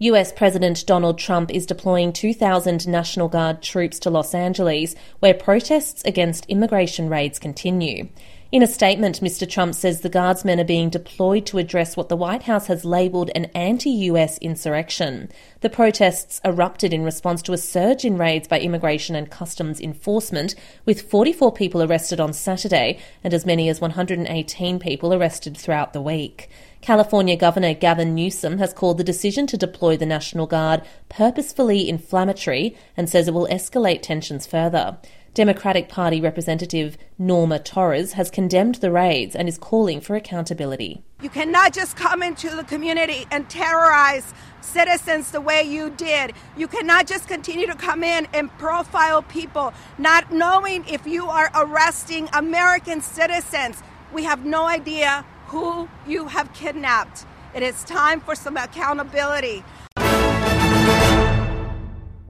US President Donald Trump is deploying 2,000 National Guard troops to Los Angeles, where protests against immigration raids continue. In a statement, Mr. Trump says the Guardsmen are being deployed to address what the White House has labelled an anti-US insurrection. The protests erupted in response to a surge in raids by Immigration and Customs Enforcement, with 44 people arrested on Saturday and as many as 118 people arrested throughout the week. California Governor Gavin Newsom has called the decision to deploy the National Guard purposefully inflammatory and says it will escalate tensions further. Democratic Party Representative Norma Torres has condemned the raids and is calling for accountability. You cannot just come into the community and terrorize citizens the way you did. You cannot just continue to come in and profile people, not knowing if you are arresting American citizens. We have no idea who you have kidnapped. It is time for some accountability.